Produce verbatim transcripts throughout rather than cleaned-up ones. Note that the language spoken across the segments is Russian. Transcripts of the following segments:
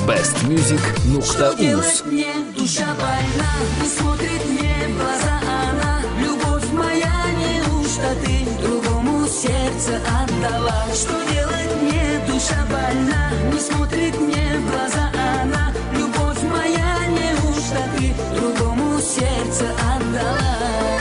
Bestmusic нукта Что делать уз. мне? Душа больна, не смотрит мне в глаза она. Любовь моя, неужто ты другому сердце отдала? Что делать мне? Душа больна, не смотрит мне в глаза она. Любовь моя, неужто ты другому сердце отдала?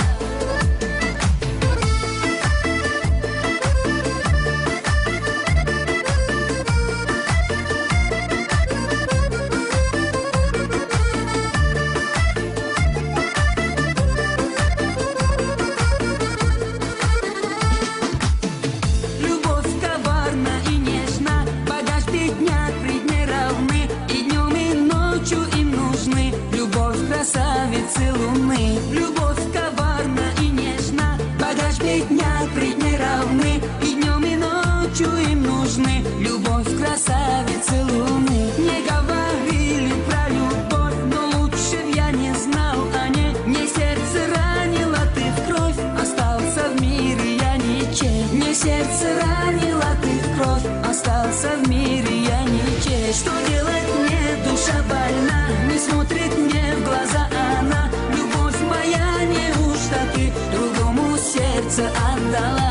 Красавицы луны. Любовь коварна и нежна, багаж бедняк пред ней равны, и днем и ночью им нужны. Любовь красавицы луны. Не говорили про любовь, но лучше б я не знал о ней. Мне сердце ранило ты в кровь, остался в мире я ничей. Мне сердце ранило ты в кровь, остался в мире я ничей. Что делать мне? Душа больна, не смотрит мне в глаза она. Любовь моя, неужто ты другому сердце отдала?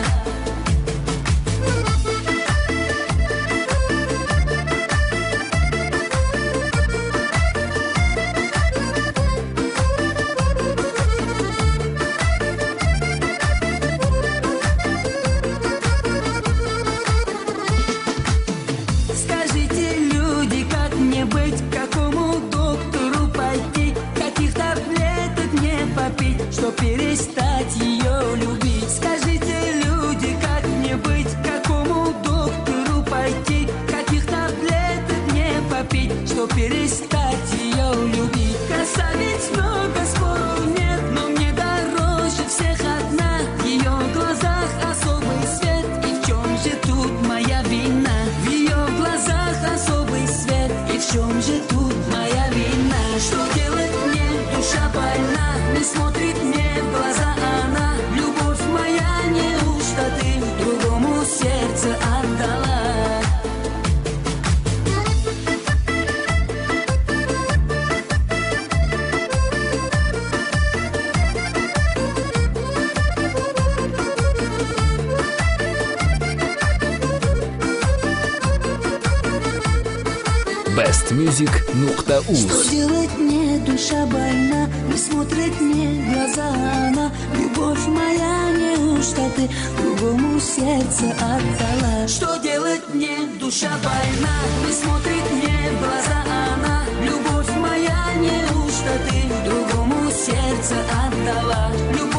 Скажите, люди, как мне быть, к какому доктору пойти, каких таблеток мне попить, чтоб перестать ее любить? Скажите, люди, как мне быть, к какому доктору пойти, каких таблеток мне попить, чтоб перестать ее любить? Красавиц много, спору нет, но мне дороже всех одна. В ее глазах особый свет, и в чем же тут моя вина? В ее глазах особый свет, и в чем же тут моя вина? Что делать мне? Душа больна, не смотрит мне в глаза она. Любовь моя, неужто ты другому сердце отдала? Bestmusic нукта уз. Что делать мне? Душа больна, не смотрит мне в глаза она. Любовь моя, неужто ты другому сердце отдала? Что делать мне? Душа больна, не смотрит мне в глаза она. Любовь моя, неужто ты другому сердце отдала?